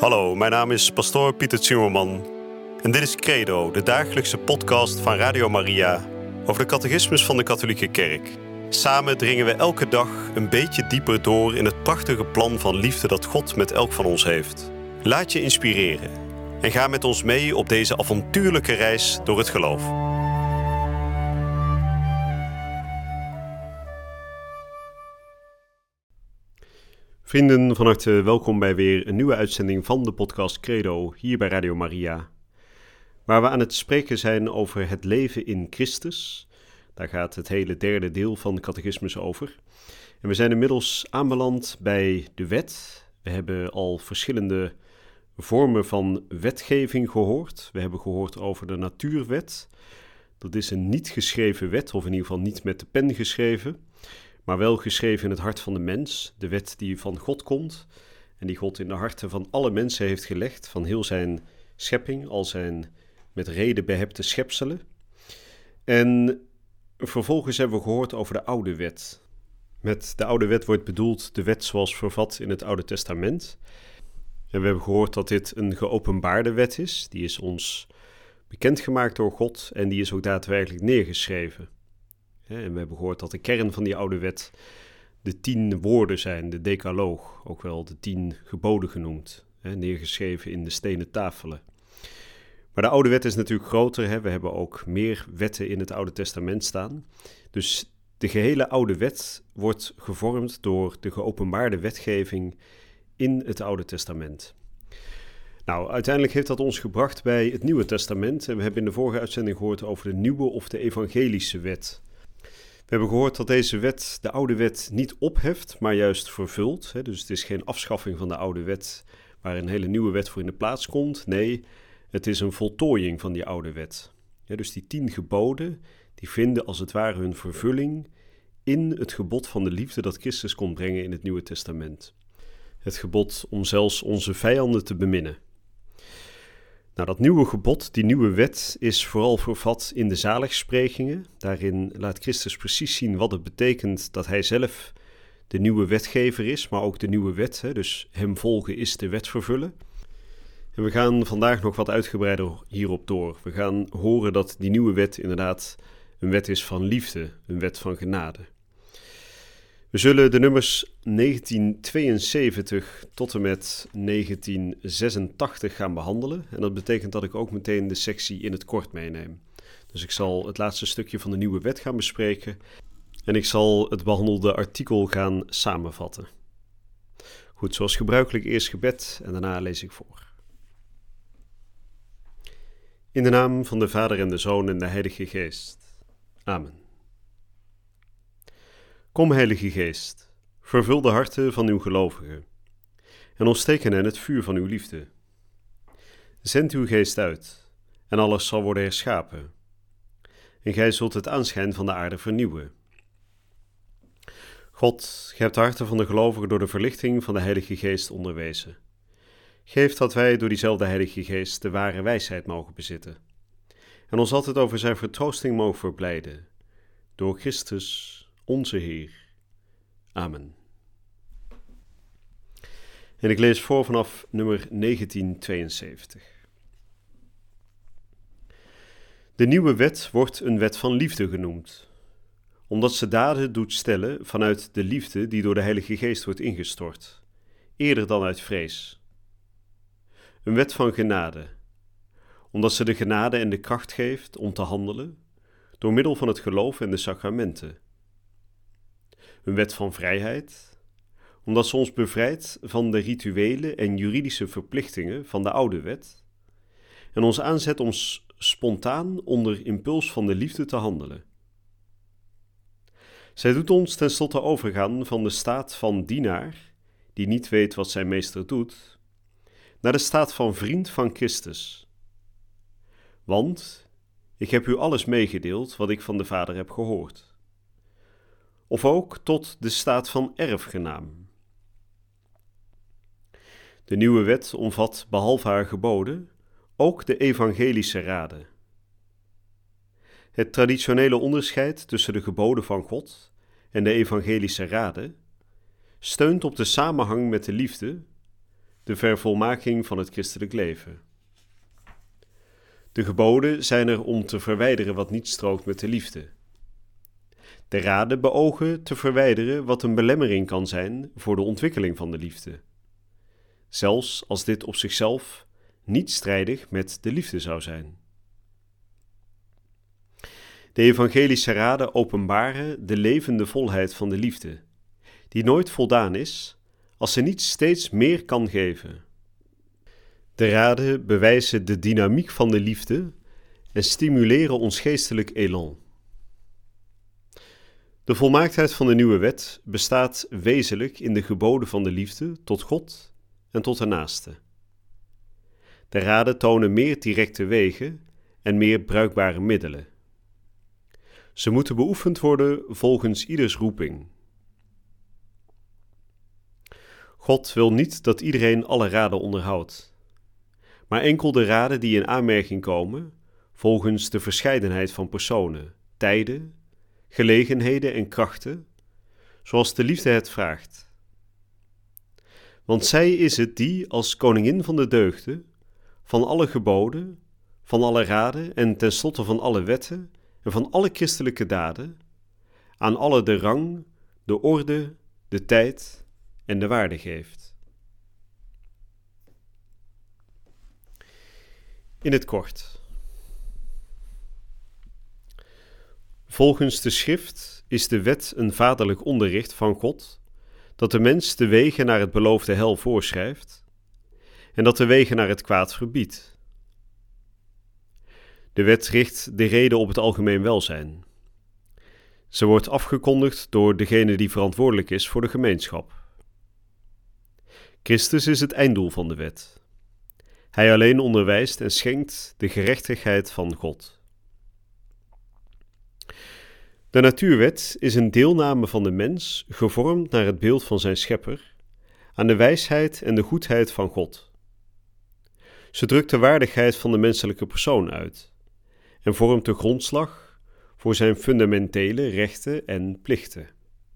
Hallo, mijn naam is pastoor Pieter Zimmerman en dit is Credo, de dagelijkse podcast van Radio Maria over de catechismus van de Katholieke Kerk. Samen dringen we elke dag een beetje dieper door in het prachtige plan van liefde dat God met elk van ons heeft. Laat je inspireren en ga met ons mee op deze avontuurlijke reis door het geloof. Vrienden, van harte welkom bij weer een nieuwe uitzending van de podcast Credo hier bij Radio Maria. Waar we aan het spreken zijn over het leven in Christus. Daar gaat het hele derde deel van de catechismus over. En we zijn inmiddels aanbeland bij de wet. We hebben al verschillende vormen van wetgeving gehoord. We hebben gehoord over de natuurwet. Dat is een niet geschreven wet, of in ieder geval niet met de pen geschreven, maar wel geschreven in het hart van de mens. De wet die van God komt en die God in de harten van alle mensen heeft gelegd, van heel zijn schepping, al zijn met reden behepte schepselen. En vervolgens hebben we gehoord over de oude wet. Met de oude wet wordt bedoeld de wet zoals vervat in het Oude Testament. En we hebben gehoord dat dit een geopenbaarde wet is. Die is ons bekendgemaakt door God en die is ook daadwerkelijk neergeschreven. En we hebben gehoord dat de kern van die oude wet de 10 woorden zijn, de decaloog, ook wel de 10 geboden genoemd, neergeschreven in de stenen tafelen. Maar de oude wet is natuurlijk groter, we hebben ook meer wetten in het Oude Testament staan. Dus de gehele oude wet wordt gevormd door de geopenbaarde wetgeving in het Oude Testament. Nou, uiteindelijk heeft dat ons gebracht bij het Nieuwe Testament. En we hebben in de vorige uitzending gehoord over de nieuwe of de evangelische wet. We hebben gehoord dat deze wet de oude wet niet opheft, maar juist vervult. Dus het is geen afschaffing van de oude wet waar een hele nieuwe wet voor in de plaats komt. Nee, het is een voltooiing van die oude wet. Dus die 10 geboden, die vinden als het ware hun vervulling in het gebod van de liefde dat Christus kon brengen in het Nieuwe Testament. Het gebod om zelfs onze vijanden te beminnen. Nou, dat nieuwe gebod, die nieuwe wet, is vooral vervat in de zaligsprekingen. Daarin laat Christus precies zien wat het betekent dat hij zelf de nieuwe wetgever is, maar ook de nieuwe wet. Dus hem volgen is de wet vervullen. En we gaan vandaag nog wat uitgebreider hierop door. We gaan horen dat die nieuwe wet inderdaad een wet is van liefde, een wet van genade. We zullen de nummers 1972 tot en met 1986 gaan behandelen. En dat betekent dat ik ook meteen de sectie in het kort meeneem. Dus ik zal het laatste stukje van de nieuwe wet gaan bespreken. En ik zal het behandelde artikel gaan samenvatten. Goed, zoals gebruikelijk eerst gebed en daarna lees ik voor. In de naam van de Vader en de Zoon en de Heilige Geest. Amen. Kom, Heilige Geest, vervul de harten van uw gelovigen en ontsteek in hen het vuur van uw liefde. Zend uw geest uit en alles zal worden herschapen. En gij zult het aanschijn van de aarde vernieuwen. God, gij hebt de harten van de gelovigen door de verlichting van de Heilige Geest onderwezen. Geef dat wij door diezelfde Heilige Geest de ware wijsheid mogen bezitten en ons altijd over zijn vertroosting mogen verblijden. Door Christus, onze Heer. Amen. En ik lees voor vanaf nummer 1972. De nieuwe wet wordt een wet van liefde genoemd, omdat ze daden doet stellen vanuit de liefde die door de Heilige Geest wordt ingestort, eerder dan uit vrees. Een wet van genade, omdat ze de genade en de kracht geeft om te handelen, door middel van het geloof en de sacramenten. Een wet van vrijheid, omdat ze ons bevrijdt van de rituele en juridische verplichtingen van de oude wet en ons aanzet om spontaan onder impuls van de liefde te handelen. Zij doet ons tenslotte overgaan van de staat van dienaar, die niet weet wat zijn meester doet, naar de staat van vriend van Christus. Want ik heb u alles meegedeeld wat ik van de Vader heb gehoord. Of ook tot de staat van erfgenaam. De nieuwe wet omvat behalve haar geboden ook de evangelische raden. Het traditionele onderscheid tussen de geboden van God en de evangelische raden steunt op de samenhang met de liefde, de vervolmaking van het christelijk leven. De geboden zijn er om te verwijderen wat niet strookt met de liefde. De raden beogen te verwijderen wat een belemmering kan zijn voor de ontwikkeling van de liefde, zelfs als dit op zichzelf niet strijdig met de liefde zou zijn. De evangelische raden openbaren de levende volheid van de liefde, die nooit voldaan is als ze niet steeds meer kan geven. De raden bewijzen de dynamiek van de liefde en stimuleren ons geestelijk elan. De volmaaktheid van de nieuwe wet bestaat wezenlijk in de geboden van de liefde tot God en tot de naaste. De raden tonen meer directe wegen en meer bruikbare middelen. Ze moeten beoefend worden volgens ieders roeping. God wil niet dat iedereen alle raden onderhoudt, maar enkel de raden die in aanmerking komen volgens de verscheidenheid van personen, tijden, gelegenheden en krachten, zoals de liefde het vraagt. Want zij is het die als koningin van de deugden, van alle geboden, van alle raden en tenslotte van alle wetten en van alle christelijke daden, aan alle de rang, de orde, de tijd en de waarde geeft. In het kort. Volgens de schrift is de wet een vaderlijk onderricht van God, dat de mens de wegen naar het beloofde hel voorschrijft en dat de wegen naar het kwaad verbiedt. De wet richt de reden op het algemeen welzijn. Ze wordt afgekondigd door degene die verantwoordelijk is voor de gemeenschap. Christus is het einddoel van de wet. Hij alleen onderwijst en schenkt de gerechtigheid van God. De natuurwet is een deelname van de mens, gevormd naar het beeld van zijn schepper, aan de wijsheid en de goedheid van God. Ze drukt de waardigheid van de menselijke persoon uit en vormt de grondslag voor zijn fundamentele rechten en plichten.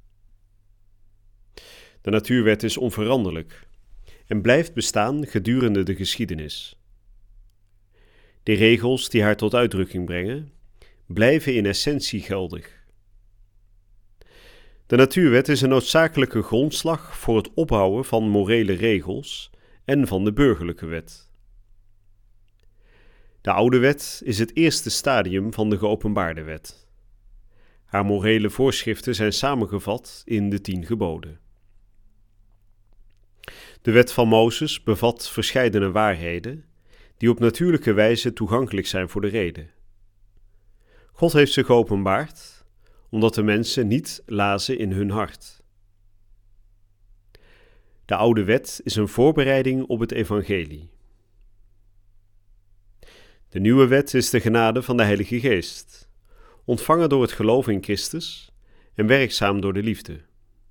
De natuurwet is onveranderlijk en blijft bestaan gedurende de geschiedenis. De regels die haar tot uitdrukking brengen, blijven in essentie geldig. De natuurwet is een noodzakelijke grondslag voor het opbouwen van morele regels en van de burgerlijke wet. De oude wet is het eerste stadium van de geopenbaarde wet. Haar morele voorschriften zijn samengevat in de 10 geboden. De wet van Mozes bevat verscheidene waarheden die op natuurlijke wijze toegankelijk zijn voor de rede. God heeft ze geopenbaard omdat de mensen niet lazen in hun hart. De oude wet is een voorbereiding op het evangelie. De nieuwe wet is de genade van de Heilige Geest, ontvangen door het geloof in Christus en werkzaam door de liefde.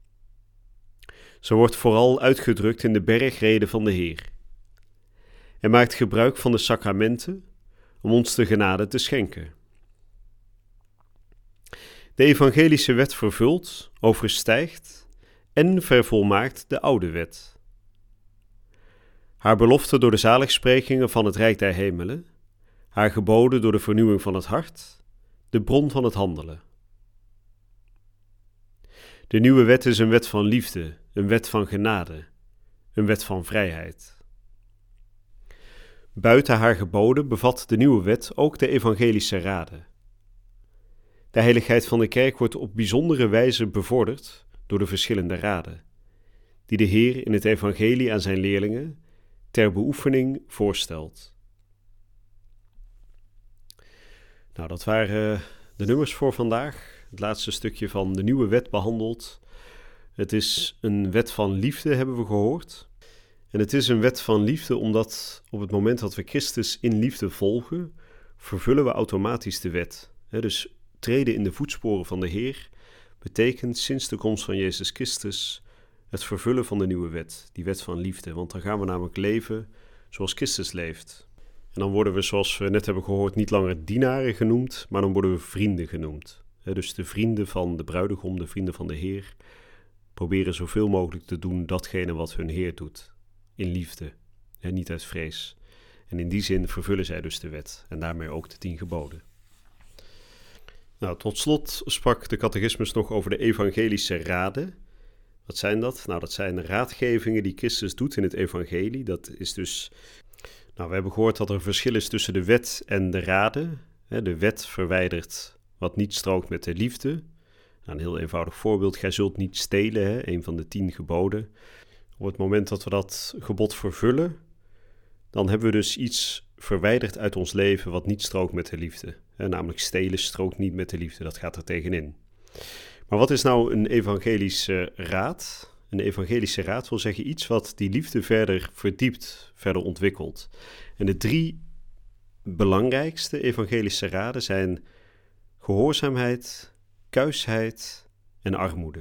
Ze wordt vooral uitgedrukt in de bergrede van de Heer en maakt gebruik van de sacramenten om ons de genade te schenken. De evangelische wet vervult, overstijgt en vervolmaakt de oude wet. Haar belofte door de zaligsprekingen van het Rijk der Hemelen, haar geboden door de vernieuwing van het hart, de bron van het handelen. De nieuwe wet is een wet van liefde, een wet van genade, een wet van vrijheid. Buiten haar geboden bevat de nieuwe wet ook de evangelische raden. De heiligheid van de kerk wordt op bijzondere wijze bevorderd door de verschillende raden, die de Heer in het evangelie aan zijn leerlingen ter beoefening voorstelt. Nou, dat waren de nummers voor vandaag. Het laatste stukje van de nieuwe wet behandeld. Het is een wet van liefde, hebben we gehoord. En het is een wet van liefde omdat op het moment dat we Christus in liefde volgen, vervullen we automatisch de wet. Dus treden in de voetsporen van de Heer betekent sinds de komst van Jezus Christus het vervullen van de nieuwe wet, die wet van liefde. Want dan gaan we namelijk leven zoals Christus leeft. En dan worden we, zoals we net hebben gehoord, niet langer dienaren genoemd, maar dan worden we vrienden genoemd. Dus de vrienden van de bruidegom, de vrienden van de Heer, proberen zoveel mogelijk te doen datgene wat hun Heer doet. in liefde en niet uit vrees. En in die zin vervullen zij dus de wet en daarmee ook de 10 geboden. Nou, tot slot sprak de catechismus nog over de evangelische raden. Wat zijn dat? Nou, dat zijn raadgevingen die Christus doet in het evangelie. Dat is dus... Nou, we hebben gehoord dat er een verschil is tussen de wet en de raden. De wet verwijdert wat niet strookt met de liefde. Nou, een heel eenvoudig voorbeeld. Gij zult niet stelen, een van de 10 geboden. Op het moment dat we dat gebod vervullen, dan hebben we dus iets verwijderd uit ons leven wat niet strookt met de liefde. Namelijk stelen strookt niet met de liefde, dat gaat er tegenin. Maar wat is nou een evangelische raad? Een evangelische raad wil zeggen iets wat die liefde verder verdiept, verder ontwikkelt. En de 3 belangrijkste evangelische raden zijn gehoorzaamheid, kuisheid en armoede.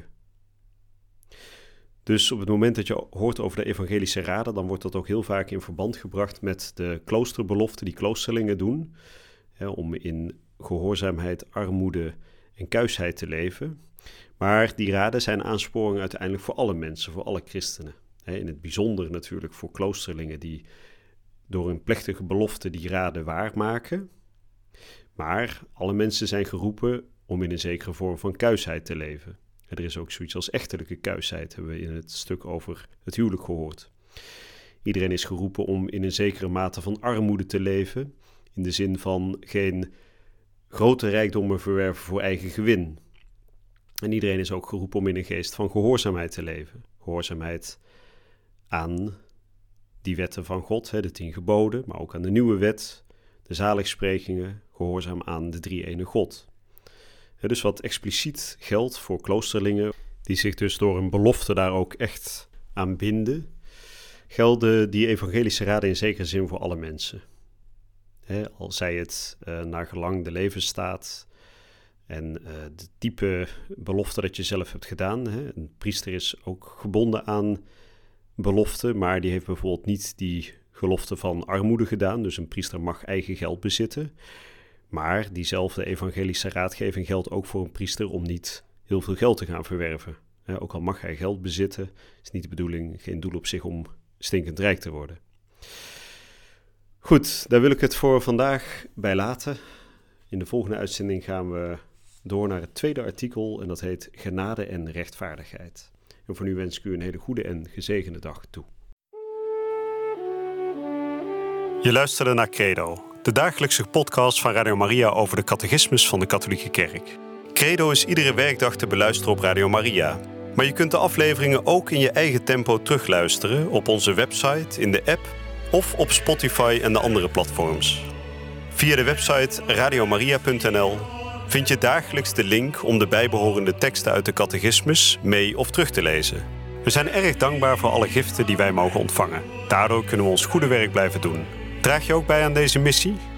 Dus op het moment dat je hoort over de evangelische raden, dan wordt dat ook heel vaak in verband gebracht met de kloosterbeloften die kloosterlingen doen, om in gehoorzaamheid, armoede en kuisheid te leven. Maar die raden zijn aansporingen uiteindelijk voor alle mensen, voor alle christenen. In het bijzonder natuurlijk voor kloosterlingen die door een plechtige belofte die raden waarmaken. Maar alle mensen zijn geroepen om in een zekere vorm van kuisheid te leven. Er is ook zoiets als echtelijke kuisheid, hebben we in het stuk over het huwelijk gehoord. Iedereen is geroepen om in een zekere mate van armoede te leven, in de zin van geen grote rijkdommen verwerven voor eigen gewin. En iedereen is ook geroepen om in een geest van gehoorzaamheid te leven. Gehoorzaamheid aan die wetten van God, de 10 geboden, maar ook aan de nieuwe wet, de zaligsprekingen, gehoorzaam aan de drie-ene God. Dus wat expliciet geldt voor kloosterlingen, die zich dus door een belofte daar ook echt aan binden, gelden die evangelische raden in zekere zin voor alle mensen. Al zij het naar gelang de levensstaat en de type belofte dat je zelf hebt gedaan. Een priester is ook gebonden aan belofte, maar die heeft bijvoorbeeld niet die gelofte van armoede gedaan. Dus een priester mag eigen geld bezitten. Maar diezelfde evangelische raadgeving geldt ook voor een priester om niet heel veel geld te gaan verwerven. Ook al mag hij geld bezitten, is niet de bedoeling, geen doel op zich om stinkend rijk te worden. Goed, daar wil ik het voor vandaag bij laten. In de volgende uitzending gaan we door naar het tweede artikel en dat heet Genade en rechtvaardigheid. En voor nu wens ik u een hele goede en gezegende dag toe. Je luisterde naar Credo, de dagelijkse podcast van Radio Maria over de catechismus van de Katholieke Kerk. Credo is iedere werkdag te beluisteren op Radio Maria. Maar je kunt de afleveringen ook in je eigen tempo terugluisteren op onze website, in de app of op Spotify en de andere platforms. Via de website radiomaria.nl vind je dagelijks de link om de bijbehorende teksten uit de catechismus mee of terug te lezen. We zijn erg dankbaar voor alle giften die wij mogen ontvangen. Daardoor kunnen we ons goede werk blijven doen. Draag je ook bij aan deze missie?